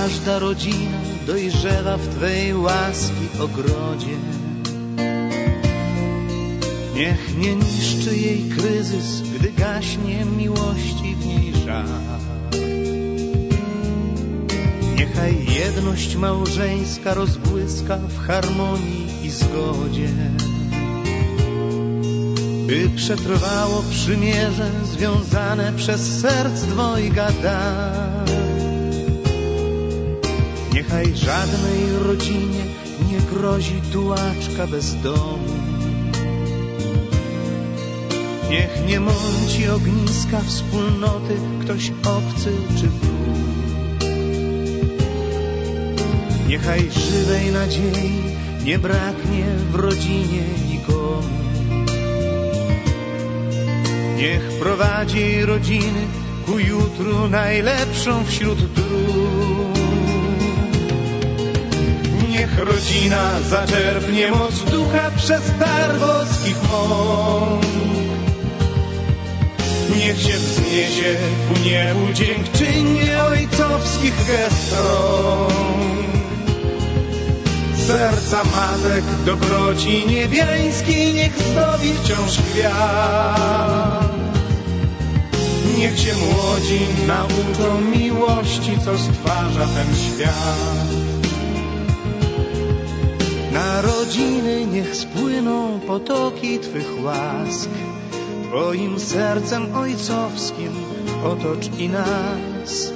każda rodzina dojrzewa w Twej łaski ogrodzie. Niech nie niszczy jej kryzys, gdy gaśnie miłości w niej żar. Niechaj jedność małżeńska rozbłyska w harmonii i zgodzie, by przetrwało przymierze związane przez serc dwojga dar. Niechaj żadnej rodzinie nie grozi tułaczka bez domu. Niech nie mąci ogniska wspólnoty ktoś obcy czy wróg. Niechaj żywej nadziei nie braknie w rodzinie nikomu. Niech prowadzi rodziny ku jutru najlepszą wśród dróg. Niech rodzina zaczerpnie moc ducha przez dar boskich mąk. Niech się wzniesie ku niebu dziękczynienie ojcowskich gest rąk. Serca matek dobroci niebiańskiej niech zdobi wciąż kwiat. Niech się młodzi nauczą miłości, co stwarza ten świat. Na rodziny niech spłyną potoki Twych łask. Twoim sercem ojcowskim otocz i nas.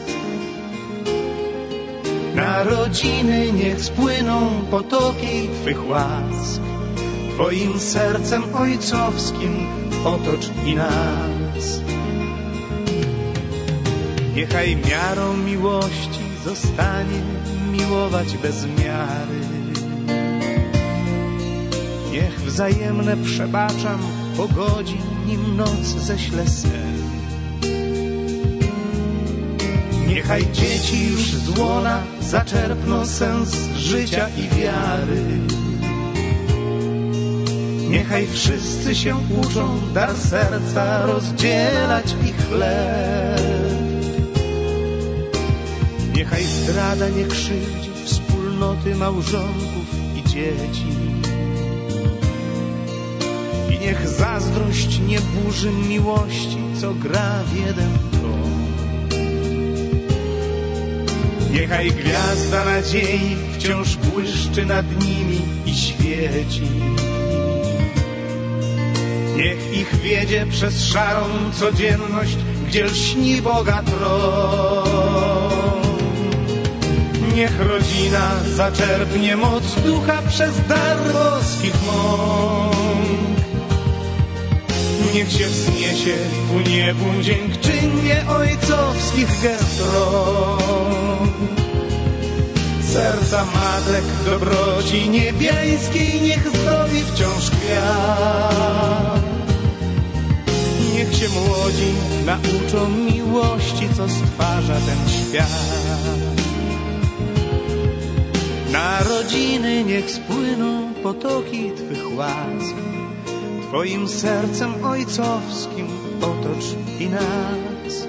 Na rodziny niech spłyną potoki Twych łask. Twoim sercem ojcowskim otocz i nas. Niechaj miarą miłości zostanie miłować bez miary. Niech wzajemne przebaczam pogodzi, nim noc ześle sen. Niechaj dzieci już z łona zaczerpną sens życia i wiary. Niechaj wszyscy się uczą dar serca rozdzielać i chleb. Niechaj zdrada nie krzywdzi wspólnoty małżonków i dzieci. I niech zazdrość nie burzy miłości, co gra w jeden ton. Niechaj gwiazda nadziei wciąż błyszczy nad nimi i świeci. Niech ich wiedzie przez szarą codzienność, gdzie lśni Boga tron. Niech rodzina zaczerpnie moc ducha przez dar boskich mąk. Niech się wzniesie ku niebu dziękczynienie ojcowskich gest rąk. Serca matek dobroci niebiańskiej niech zdobi wciąż kwiat. Niech się młodzi nauczą miłości, co stwarza ten świat. Na rodziny niech spłyną potoki Twych łask. Twoim sercem ojcowskim otocz i nas.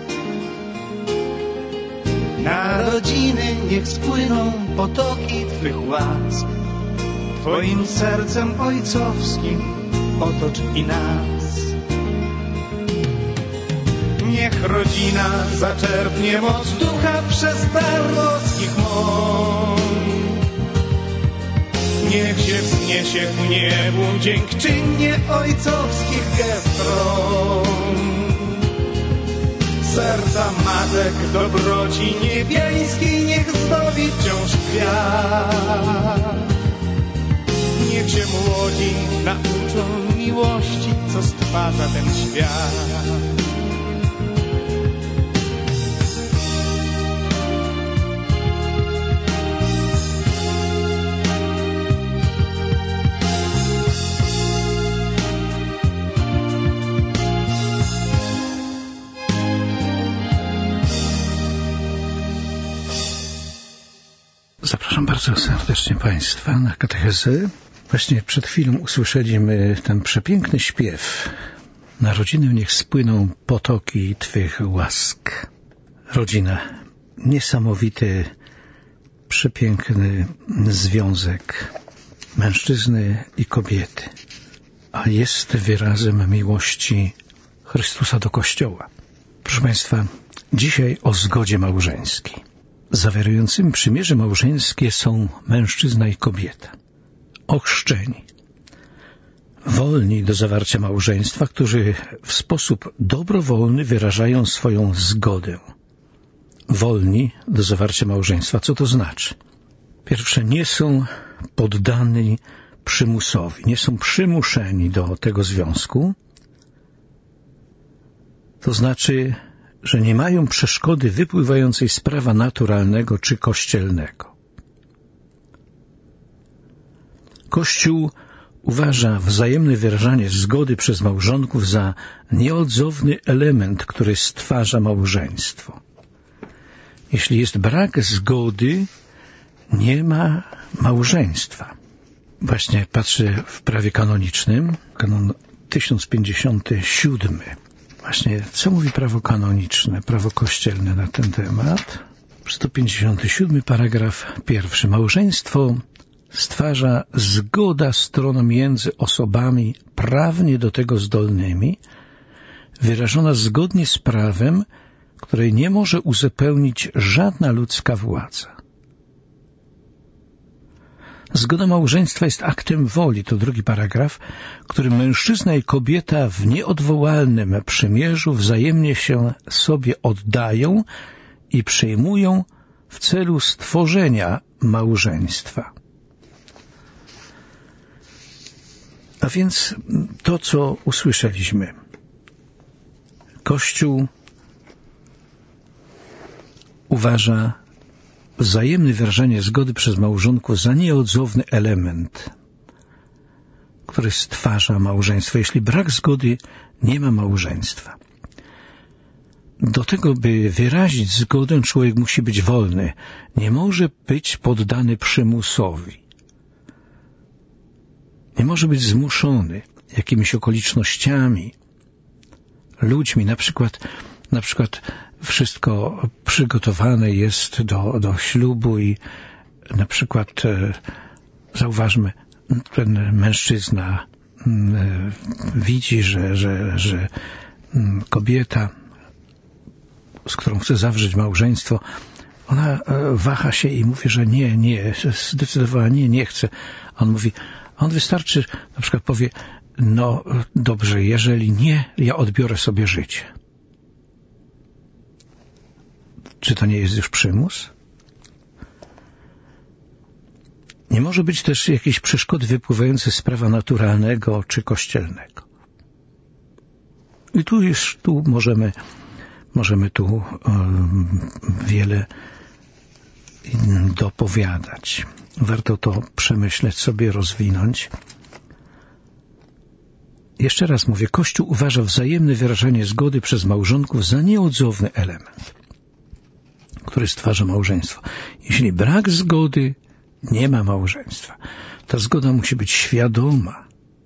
Na rodziny niech spłyną potoki Twych łask. Twoim sercem ojcowskim otocz i nas. Niech rodzina zaczerpnie moc ducha przez dar boskich mąk. Niech się wzniesie ku niebu dziękczynienie ojcowskich gest rąk. Serca matek dobroci niebiańskiej niech zdobi wciąż kwiat. Niech się młodzi nauczą miłości, co stwarza ten świat. Zapraszam bardzo serdecznie Państwa na katechezę. Właśnie przed chwilą usłyszeliśmy ten przepiękny śpiew. Na rodzinę niech spłyną potoki Twych łask. Rodzina. Niesamowity przepiękny związek mężczyzny i kobiety, a jest wyrazem miłości Chrystusa do Kościoła. Proszę Państwa, dzisiaj o zgodzie małżeńskiej. Zawierającymi przymierze małżeńskie są mężczyzna i kobieta, ochrzczeni, wolni do zawarcia małżeństwa, którzy w sposób dobrowolny wyrażają swoją zgodę. Wolni do zawarcia małżeństwa. Co to znaczy? Pierwsze, nie są poddani przymusowi, nie są przymuszeni do tego związku. To znaczy, że nie mają przeszkody wypływającej z prawa naturalnego czy kościelnego. Kościół uważa wzajemne wyrażanie zgody przez małżonków za nieodzowny element, który stwarza małżeństwo. Jeśli jest brak zgody, nie ma małżeństwa. Właśnie patrzę w prawie kanonicznym, kanon 1057. Właśnie, co mówi prawo kanoniczne, prawo kościelne na ten temat? 157 paragraf 1. Małżeństwo stwarza zgoda stron między osobami prawnie do tego zdolnymi, wyrażona zgodnie z prawem, której nie może uzupełnić żadna ludzka władza. Zgoda małżeństwa jest aktem woli, to drugi paragraf, którym mężczyzna i kobieta w nieodwołalnym przymierzu wzajemnie się sobie oddają i przyjmują w celu stworzenia małżeństwa. A więc to, co usłyszeliśmy. Kościół uważa wzajemne wyrażanie zgody przez małżonków za nieodzowny element, który stwarza małżeństwo. Jeśli brak zgody, nie ma małżeństwa. Do tego, by wyrazić zgodę, człowiek musi być wolny. Nie może być poddany przymusowi. Nie może być zmuszony jakimiś okolicznościami, ludźmi. Na przykład wszystko przygotowane jest do ślubu i na przykład zauważmy, ten mężczyzna widzi, że kobieta, z którą chce zawrzeć małżeństwo, ona waha się i mówi, że nie, zdecydowała nie chce. On wystarczy, na przykład powie, no dobrze, jeżeli nie, ja odbiorę sobie życie. Czy to nie jest już przymus? Nie może być też jakiejś przeszkody wypływającej z prawa naturalnego czy kościelnego. I tu możemy wiele dopowiadać. Warto to przemyśleć sobie, rozwinąć. Jeszcze raz mówię, Kościół uważa wzajemne wyrażanie zgody przez małżonków za nieodzowny element, który stwarza małżeństwo. Jeśli brak zgody, nie ma małżeństwa. Ta zgoda musi być świadoma.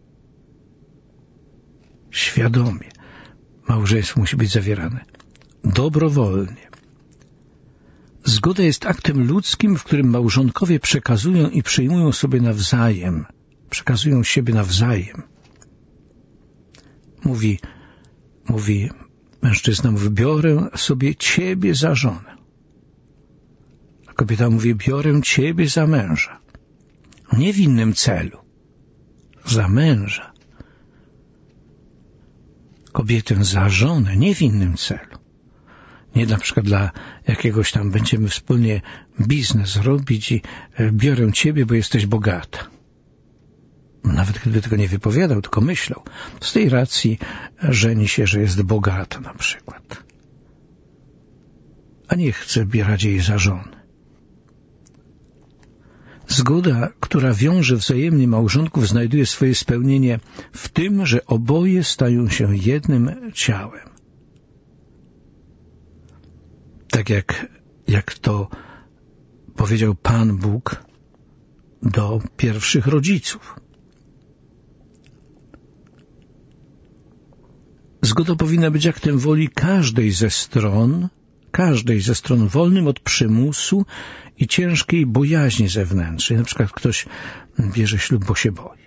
Świadomie. Małżeństwo musi być zawierane. Dobrowolnie. Zgoda jest aktem ludzkim, w którym małżonkowie przekazują i przyjmują sobie nawzajem. Przekazują siebie nawzajem. Mężczyzna mówi, biorę sobie ciebie za żonę. A kobieta mówi, biorę ciebie za męża. Nie w innym celu. Za męża. Kobietę za żonę, nie w innym celu. Nie na przykład dla jakiegoś tam będziemy wspólnie biznes robić i biorę ciebie, bo jesteś bogata. Nawet gdyby tego nie wypowiadał, tylko myślał. Z tej racji żeni się, że jest bogata na przykład. A nie chce bierać jej za żonę. Zgoda, która wiąże wzajemnie małżonków, znajduje swoje spełnienie w tym, że oboje stają się jednym ciałem. Tak jak to powiedział Pan Bóg do pierwszych rodziców. Zgoda powinna być aktem woli każdej ze stron, każdej ze stron wolnym od przymusu i ciężkiej bojaźni zewnętrznej. Na przykład ktoś bierze ślub, bo się boi.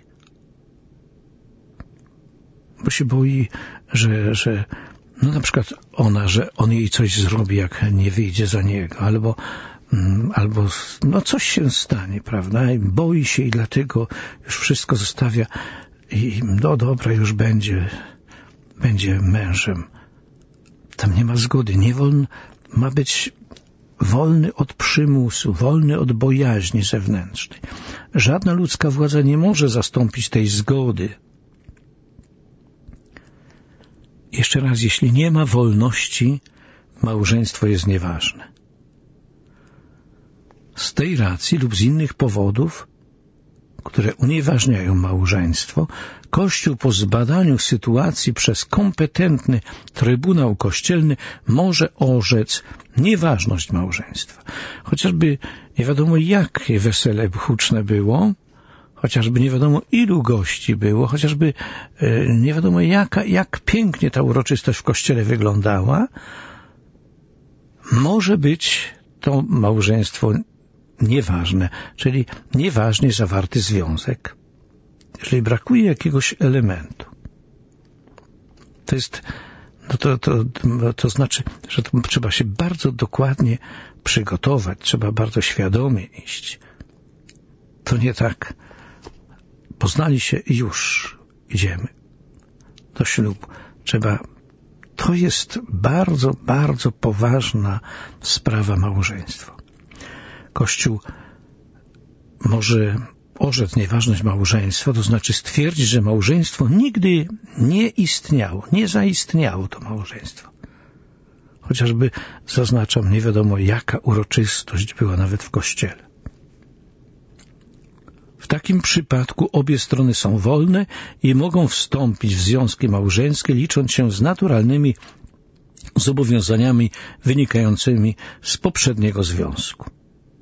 Bo się boi, że no na przykład że on jej coś zrobi, jak nie wyjdzie za niego, albo no coś się stanie, prawda? I boi się i dlatego już wszystko zostawia i no dobra, już będzie mężem. Tam nie ma zgody. Ma być wolny od przymusu, wolny od bojaźni zewnętrznej. Żadna ludzka władza nie może zastąpić tej zgody. Jeszcze raz, jeśli nie ma wolności, małżeństwo jest nieważne. Z tej racji lub z innych powodów, które unieważniają małżeństwo, Kościół po zbadaniu sytuacji przez kompetentny Trybunał Kościelny może orzec nieważność małżeństwa. Chociażby nie wiadomo, jakie wesele huczne było, chociażby nie wiadomo, ilu gości było, chociażby nie wiadomo, jak pięknie ta uroczystość w Kościele wyglądała, może być to małżeństwo nieważne, czyli nieważnie zawarty związek. Jeżeli brakuje jakiegoś elementu, to znaczy, że to trzeba się bardzo dokładnie przygotować, trzeba bardzo świadomie iść. To nie tak, poznali się i już idziemy do ślubu. To jest bardzo, bardzo poważna sprawa małżeństwa. Kościół może orzec nieważność małżeństwa, to znaczy stwierdzić, że małżeństwo nigdy nie istniało, nie zaistniało to małżeństwo. Chociażby, zaznaczam, nie wiadomo, jaka uroczystość była nawet w Kościele. W takim przypadku obie strony są wolne i mogą wstąpić w związki małżeńskie, licząc się z naturalnymi zobowiązaniami wynikającymi z poprzedniego związku.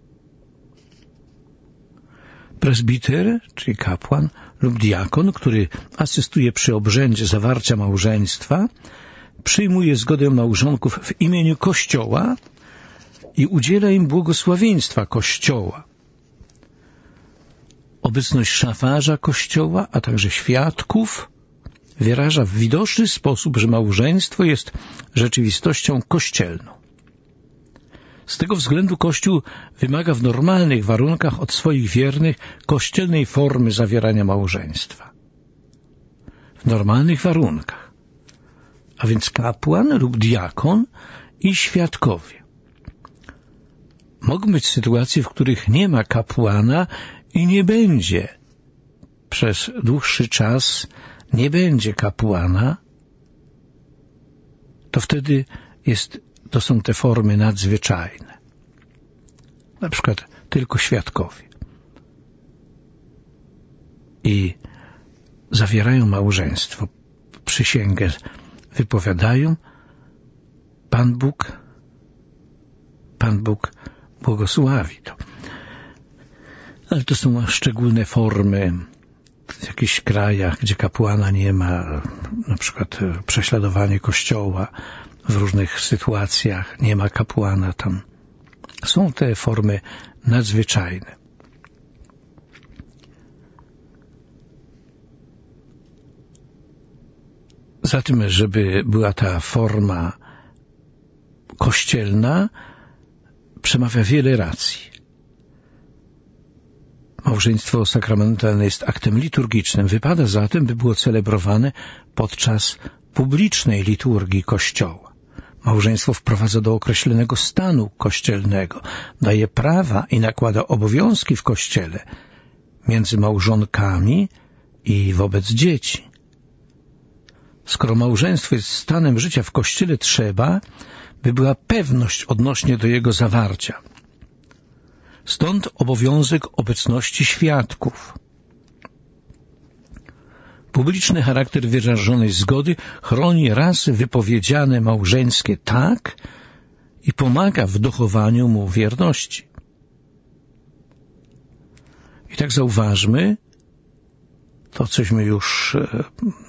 Prezbiter, czyli kapłan lub diakon, który asystuje przy obrzędzie zawarcia małżeństwa, przyjmuje zgodę małżonków w imieniu Kościoła i udziela im błogosławieństwa Kościoła. Obecność szafarza Kościoła, a także świadków wyraża w widoczny sposób, że małżeństwo jest rzeczywistością kościelną. Z tego względu Kościół wymaga w normalnych warunkach od swoich wiernych kościelnej formy zawierania małżeństwa. W normalnych warunkach. A więc kapłan lub diakon i świadkowie. Mogą być sytuacje, w których nie ma kapłana i nie będzie przez dłuższy czas, nie będzie kapłana, to wtedy to są te formy nadzwyczajne. Na przykład tylko świadkowie. I zawierają małżeństwo. Przysięgę wypowiadają. Pan Bóg błogosławi to. Ale to są szczególne formy w jakichś krajach, gdzie kapłana nie ma, na przykład prześladowanie Kościoła, w różnych sytuacjach nie ma kapłana tam. Są te formy nadzwyczajne. Zatem, żeby była ta forma kościelna, przemawia wiele racji. Małżeństwo sakramentalne jest aktem liturgicznym. Wypada zatem, by było celebrowane podczas publicznej liturgii Kościoła. Małżeństwo wprowadza do określonego stanu kościelnego, daje prawa i nakłada obowiązki w Kościele między małżonkami i wobec dzieci. Skoro małżeństwo jest stanem życia w Kościele, trzeba, by była pewność odnośnie do jego zawarcia. Stąd obowiązek obecności świadków. Publiczny charakter wyrażonej zgody chroni raz wypowiedziane małżeńskie tak i pomaga w dochowaniu mu wierności. I tak zauważmy, to cośmy już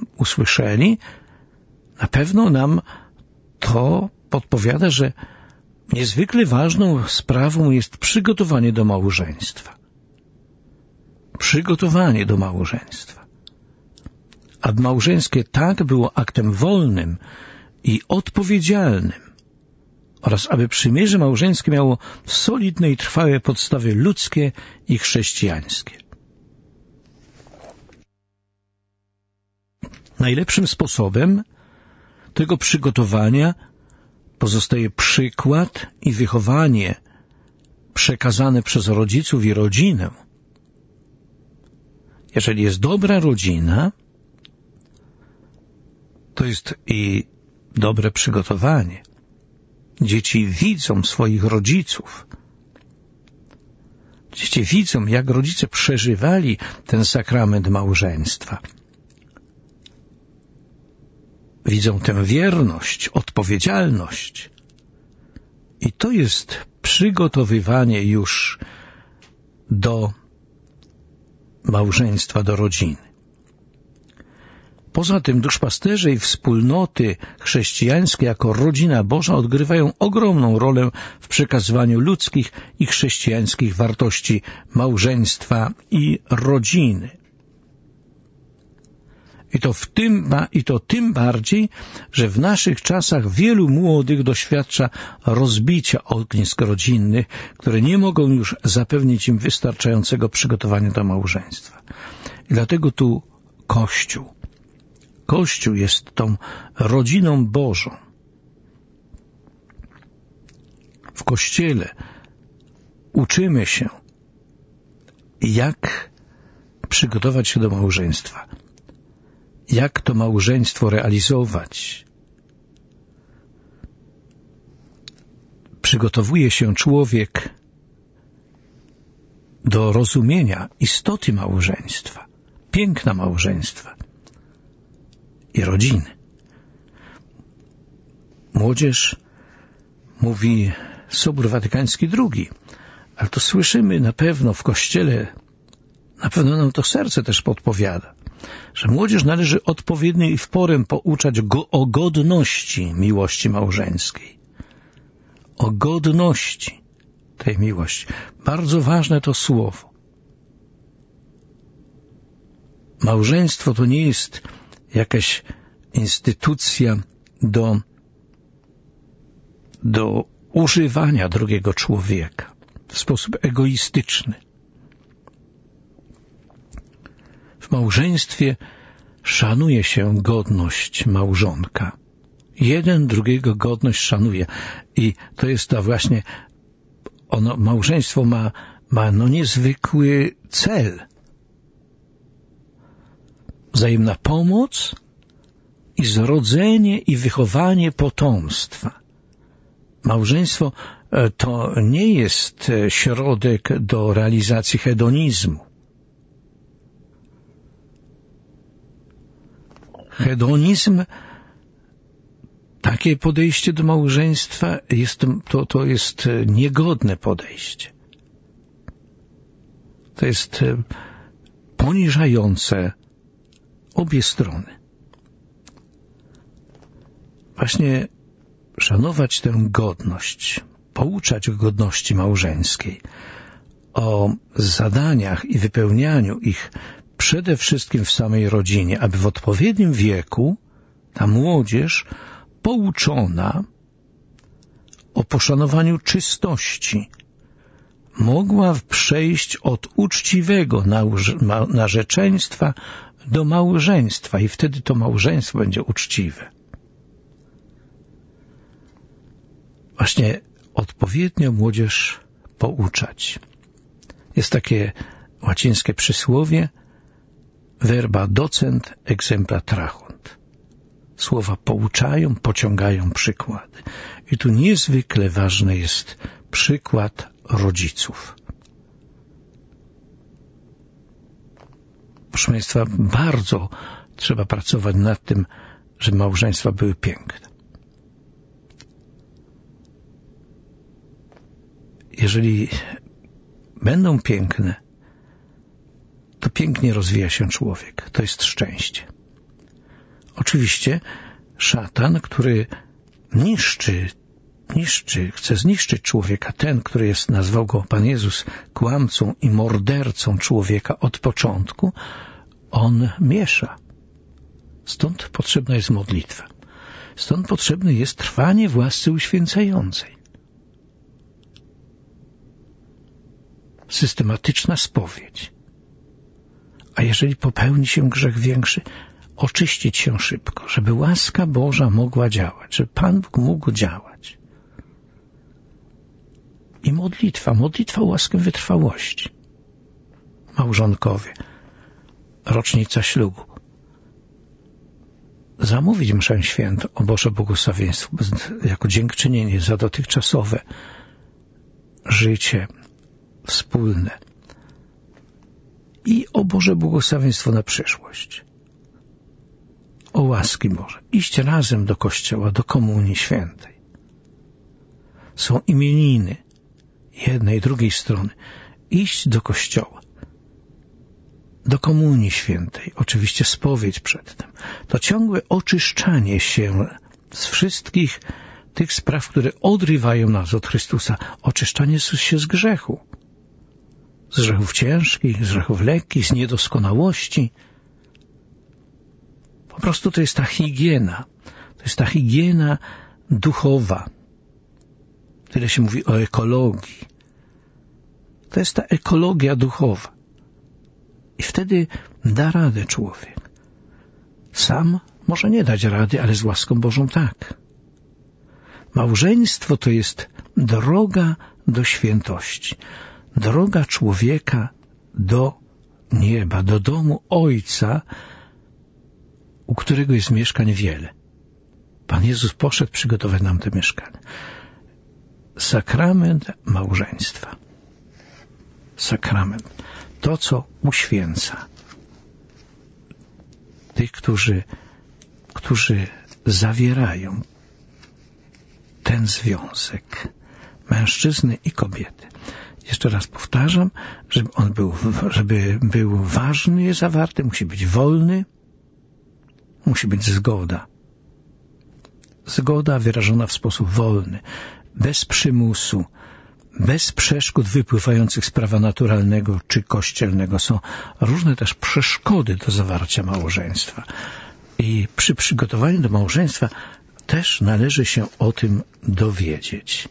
usłyszeli, na pewno nam to podpowiada, że Niezwykle ważną sprawą jest przygotowanie do małżeństwa. Przygotowanie do małżeństwa. Aby małżeńskie tak było aktem wolnym i odpowiedzialnym oraz aby przymierze małżeńskie miało solidne i trwałe podstawy ludzkie i chrześcijańskie. Najlepszym sposobem tego przygotowania pozostaje przykład i wychowanie przekazane przez rodziców i rodzinę. Jeżeli jest dobra rodzina, to jest i dobre przygotowanie. Dzieci widzą swoich rodziców. Dzieci widzą, jak rodzice przeżywali ten sakrament małżeństwa. Widzą tę wierność, odpowiedzialność. I to jest przygotowywanie już do małżeństwa, do rodziny. Poza tym duszpasterze i wspólnoty chrześcijańskie jako rodzina Boża odgrywają ogromną rolę w przekazywaniu ludzkich i chrześcijańskich wartości małżeństwa i rodziny. I to tym bardziej, że w naszych czasach wielu młodych doświadcza rozbicia ognisk rodzinnych, które nie mogą już zapewnić im wystarczającego przygotowania do małżeństwa. I dlatego tu Kościół jest tą rodziną Bożą. W Kościele uczymy się, jak przygotować się do małżeństwa. Jak to małżeństwo realizować? Przygotowuje się człowiek do rozumienia istoty małżeństwa, piękna małżeństwa i rodziny. Młodzież mówi Sobór Watykański II, ale to słyszymy na pewno w Kościele, na pewno nam to serce też podpowiada, że młodzież należy odpowiednio i w porę pouczać o godności miłości małżeńskiej. O godności tej miłości. Bardzo ważne to słowo. Małżeństwo to nie jest jakaś instytucja do używania drugiego człowieka w sposób egoistyczny. W małżeństwie szanuje się godność małżonka. Jeden drugiego godność szanuje. I to jest to właśnie, małżeństwo ma niezwykły cel. Wzajemna pomoc i zrodzenie i wychowanie potomstwa. Małżeństwo to nie jest środek do realizacji hedonizmu. Hedonizm, takie podejście do małżeństwa to jest niegodne podejście. To jest poniżające obie strony. Właśnie szanować tę godność, pouczać o godności małżeńskiej, o zadaniach i wypełnianiu ich przede wszystkim w samej rodzinie, aby w odpowiednim wieku ta młodzież pouczona o poszanowaniu czystości mogła przejść od uczciwego narzeczeństwa do małżeństwa i wtedy to małżeństwo będzie uczciwe. Właśnie odpowiednio młodzież pouczać. Jest takie łacińskie przysłowie verba docent exempla trahunt. Słowa pouczają, pociągają przykłady. I tu niezwykle ważny jest przykład rodziców. Proszę Państwa, bardzo trzeba pracować nad tym, żeby małżeństwa były piękne. Jeżeli będą piękne, to pięknie rozwija się człowiek. To jest szczęście. Oczywiście szatan, który niszczy chce zniszczyć człowieka, ten, który nazwał go Pan Jezus kłamcą i mordercą człowieka od początku, on miesza. Stąd potrzebna jest modlitwa. Stąd potrzebne jest trwanie w łasce uświęcającej. Systematyczna spowiedź. A jeżeli popełni się grzech większy, oczyścić się szybko, żeby łaska Boża mogła działać, żeby Pan Bóg mógł działać. I modlitwa o łaskę wytrwałości. Małżonkowie, rocznica ślubu. Zamówić mszę świętą o Boże błogosławieństwo jako dziękczynienie za dotychczasowe życie wspólne i o Boże błogosławieństwo na przyszłość. O łaski Boże. Iść razem do kościoła, do komunii świętej. Są imieniny jednej i drugiej strony. Iść do kościoła, do komunii świętej, oczywiście spowiedź przedtem. To ciągłe oczyszczanie się z wszystkich tych spraw, które odrywają nas od Chrystusa. Oczyszczanie się z grzechu. Z grzechów ciężkich, z grzechów lekkich, z niedoskonałości. Po prostu to jest ta higiena. To jest ta higiena duchowa. Tyle się mówi o ekologii. To jest ta ekologia duchowa. I wtedy da radę człowiek. Sam może nie dać rady, ale z łaską Bożą tak. Małżeństwo to jest droga do świętości. Droga człowieka do nieba, do domu Ojca, u którego jest mieszkań wiele. Pan Jezus poszedł przygotować nam te mieszkania. Sakrament małżeństwa. Sakrament. To, co uświęca tych, którzy zawierają ten związek mężczyzny i kobiety. Jeszcze raz powtarzam, żeby był ważny zawarty, musi być wolny, musi być zgoda. Zgoda wyrażona w sposób wolny, bez przymusu, bez przeszkód wypływających z prawa naturalnego czy kościelnego. Są różne też przeszkody do zawarcia małżeństwa. I przy przygotowaniu do małżeństwa też należy się o tym dowiedzieć.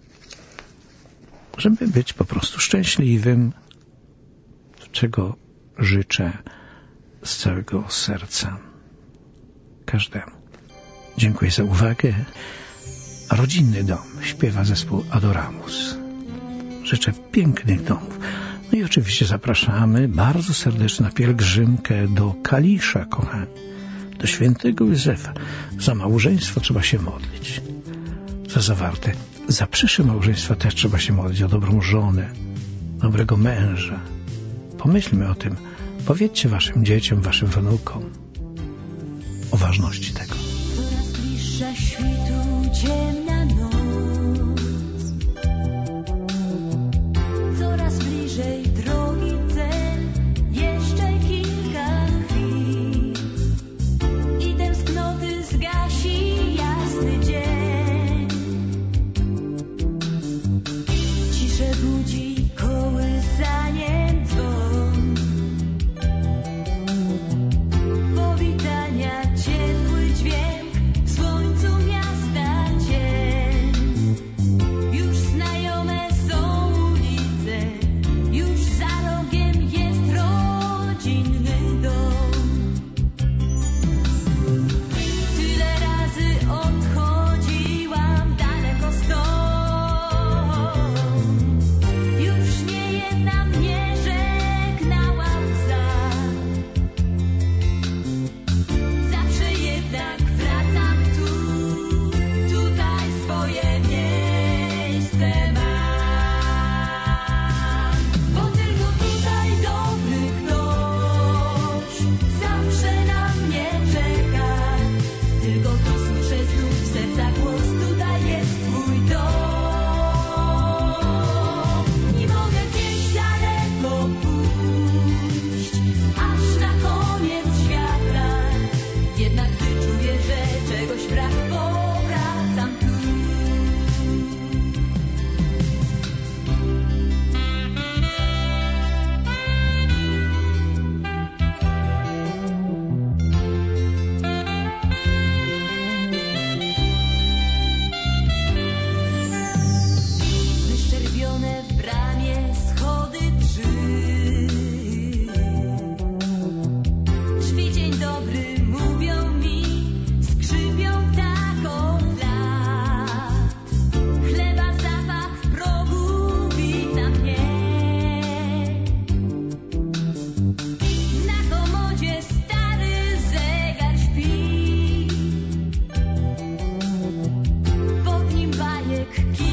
Żeby być po prostu szczęśliwym, czego życzę z całego serca każdemu. Dziękuję za uwagę. Rodzinny dom śpiewa zespół Adoramus. Życzę pięknych domów. No i oczywiście zapraszamy bardzo serdecznie na pielgrzymkę do Kalisza, kochani, do świętego Józefa. Za małżeństwo trzeba się modlić. Za zawarte. Za przyszłe małżeństwa też trzeba się modlić. O dobrą żonę, dobrego męża. Pomyślmy o tym. Powiedzcie waszym dzieciom, waszym wnukom o ważności tego. Coraz bliższa świtu ciemna noc, coraz bliżej drogi cel, jeszcze kilka chwil i tęsknoty zgasi jasny dzień. Ciszę budzi kołysaniem dzwon, powitania ciepły dźwięk, w słońcu miasta cień. lekki